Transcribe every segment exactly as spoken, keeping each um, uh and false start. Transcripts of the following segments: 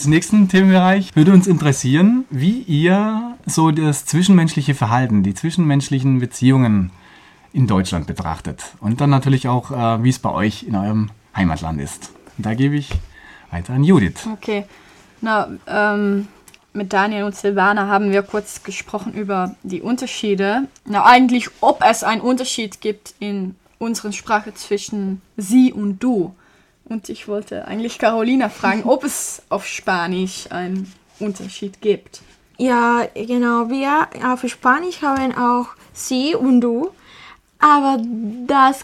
Im nächsten Themenbereich würde uns interessieren, wie ihr so das zwischenmenschliche Verhalten, die zwischenmenschlichen Beziehungen in Deutschland betrachtet. Und dann natürlich auch, äh, wie es bei euch in eurem Heimatland ist. Und da gebe ich weiter an Judith. Okay, na, ähm, mit Daniel und Silvana haben wir kurz gesprochen über die Unterschiede. Na, eigentlich, ob es einen Unterschied gibt in unserer Sprache zwischen sie und du. Und ich wollte eigentlich Carolina fragen, ob es auf Spanisch einen Unterschied gibt. Ja, genau. Wir auf Spanisch haben auch sie und du. Aber das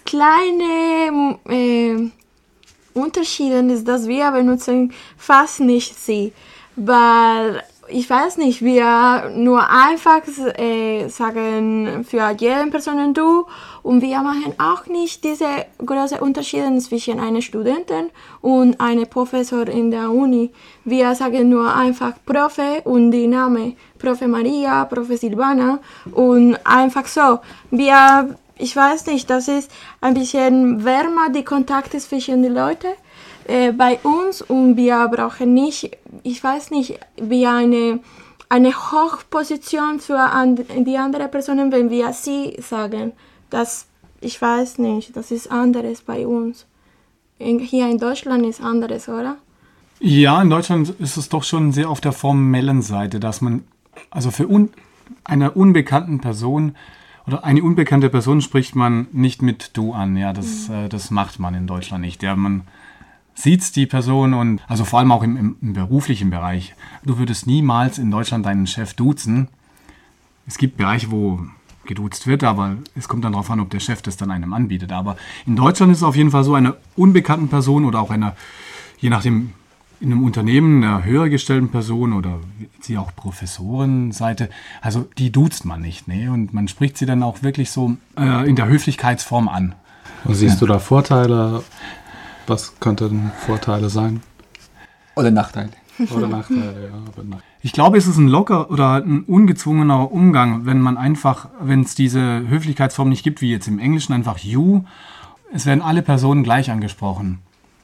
kleine äh, Unterschied ist, dass wir benutzen fast nicht sie. Weil, ich weiß nicht, wir nur einfach äh, sagen für jede Person du. Und wir machen auch nicht diese großen Unterschiede zwischen einer Studentin und einem Professor in der Uni. Wir sagen nur einfach Profe und die Name. Profe Maria, Profe Silvana und einfach so. Wir, ich weiß nicht, das ist ein bisschen wärmer, die Kontakte zwischen den Leuten äh, bei uns. Und wir brauchen nicht, ich weiß nicht, wie eine, eine Hochposition für an, die andere Personen, wenn wir sie sagen. Das, ich weiß nicht, das ist anderes bei uns. In, hier in Deutschland ist anderes, oder? Ja, in Deutschland ist es doch schon sehr auf der formellen Seite, dass man, also für un, einer unbekannten Person oder eine unbekannte Person spricht man nicht mit du an. Ja, das, mhm. äh, das macht man in Deutschland nicht. Ja, man sieht die Person und, also vor allem auch im, im, im beruflichen Bereich. Du würdest niemals in Deutschland deinen Chef duzen. Es gibt Bereiche, wo geduzt wird, aber es kommt dann darauf an, ob der Chef das dann einem anbietet. Aber in Deutschland ist es auf jeden Fall so, einer unbekannten Person oder auch einer, je nachdem, in einem Unternehmen, einer höher gestellten Person oder sie auch Professorenseite, also die duzt man nicht, ne? Und man spricht sie dann auch wirklich so äh, in der Höflichkeitsform an. Und siehst ja. du da Vorteile? Was könnten Vorteile sein? Oder Nachteile? Oder Nachteile, ja. Aber nach- Ich glaube, es ist ein locker oder ein ungezwungener Umgang, wenn man einfach, wenn es diese Höflichkeitsform nicht gibt, wie jetzt im Englischen einfach you, es werden alle Personen gleich angesprochen.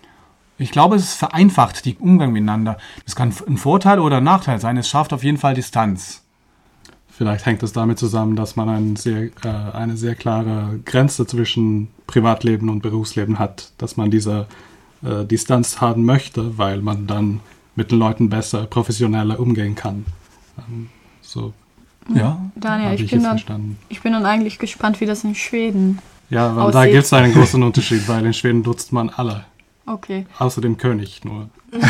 Ich glaube, es vereinfacht den Umgang miteinander. Das kann ein Vorteil oder ein Nachteil sein. Es schafft auf jeden Fall Distanz. Vielleicht hängt es damit zusammen, dass man ein sehr, äh, eine sehr klare Grenze zwischen Privatleben und Berufsleben hat, dass man diese äh, Distanz haben möchte, weil man dann mit den Leuten besser, professioneller umgehen kann. Ähm, so Ja. Daniel, ich, ich, bin es dann, verstanden. ich bin dann eigentlich gespannt, wie das in Schweden Ja, weil aussieht. da gibt es einen großen Unterschied, weil in Schweden duzt man alle. Okay. Außer dem König nur.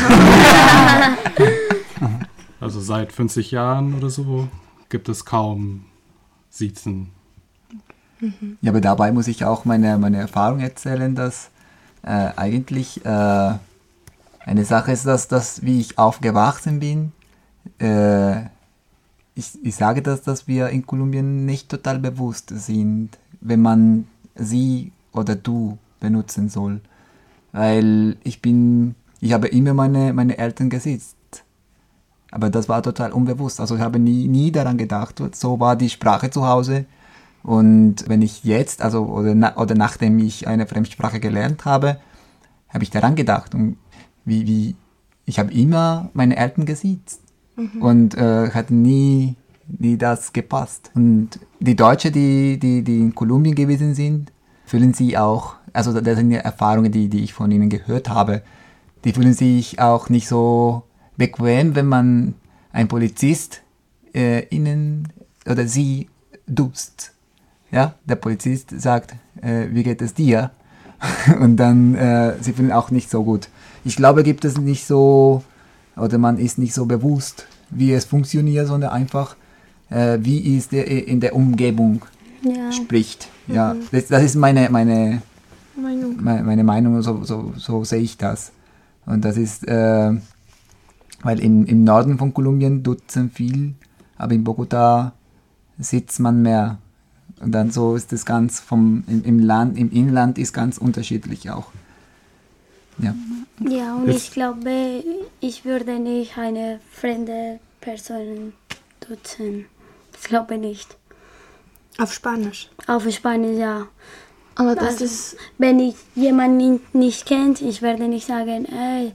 Also seit fünfzig Jahren oder so gibt es kaum Siezen. Ja, aber dabei muss ich auch meine, meine Erfahrung erzählen, dass äh, eigentlich äh, eine Sache ist, dass, dass wie ich aufgewachsen bin, äh, ich, ich sage das, dass wir in Kolumbien nicht total bewusst sind, wenn man sie oder du benutzen soll. Weil ich bin, ich habe immer meine, meine Eltern gesitzt. Aber das war total unbewusst. Also ich habe nie, nie daran gedacht. So war die Sprache zu Hause. Und wenn ich jetzt, also oder, na, oder nachdem ich eine Fremdsprache gelernt habe, habe ich daran gedacht. Und wie, wie, ich habe immer meine Eltern gesiezt. Mhm. Und äh, hat nie, nie das gepasst. Und die Deutschen, die, die, die in Kolumbien gewesen sind, fühlen sich auch, also das sind ja Erfahrungen, die, die ich von ihnen gehört habe, die fühlen sich auch nicht so bequem, wenn man ein Polizist äh, ihnen oder sie duzt. Ja, der Polizist sagt, äh, wie geht es dir? Und dann, äh, sie fühlen auch nicht so gut. Ich glaube, gibt es nicht so, oder man ist nicht so bewusst, wie es funktioniert, sondern einfach, äh, wie es der, in der Umgebung ja. spricht. Ja, mhm. das, das ist meine, meine Meinung, meine, meine Meinung, so, so, so sehe ich das. Und das ist, äh, weil im, im Norden von Kolumbien dutzen viel, aber in Bogotá sitzt man mehr. Und dann so ist das ganz vom, im, im Land, im Inland ist ganz unterschiedlich auch. Ja, ja und Jetzt. ich glaube, ich würde nicht eine fremde Person duzen. Ich glaube nicht. Auf Spanisch? Auf Spanisch, ja. Aber das also, ist... Wenn ich jemanden nicht kennt, ich werde nicht sagen, ey,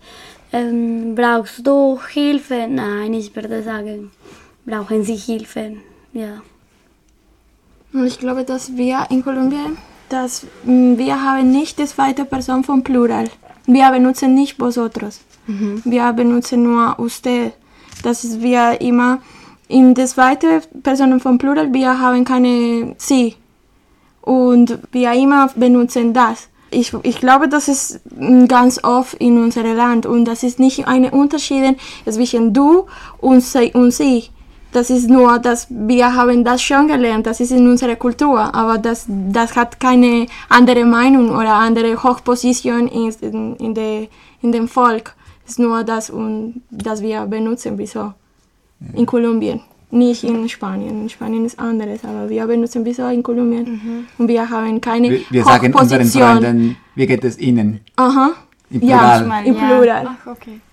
Ähm, brauchst du Hilfe? Nein, ich würde sagen, brauchen Sie Hilfe, ja. Und ich glaube, dass wir in Kolumbien, dass mm, wir haben nicht die zweite Person vom Plural. Wir benutzen nicht vosotros. Mhm. Wir benutzen nur usted. Das ist wir immer in der zweiten Person vom Plural, wir haben keine sie. Und wir immer benutzen das. Ich, ich glaube, das ist ganz oft in unserem Land und das ist nicht ein Unterschied zwischen du und sie, und sie. Das ist nur, dass wir haben das schon gelernt, das ist in unserer Kultur, aber das, das hat keine andere Meinung oder andere Hochposition in, in, in, de, in dem Volk. Es ist nur das, und, das wir benutzen, wieso. Ja. In Kolumbien, nicht in Spanien. In Spanien ist anderes, aber wir benutzen wieso in Kolumbien. Mhm. Und wir haben keine Wir, wir Hochposition. sagen unseren Freunden, wie geht es ihnen? Aha. Im Plural. Ja, im Plural. Ach, okay.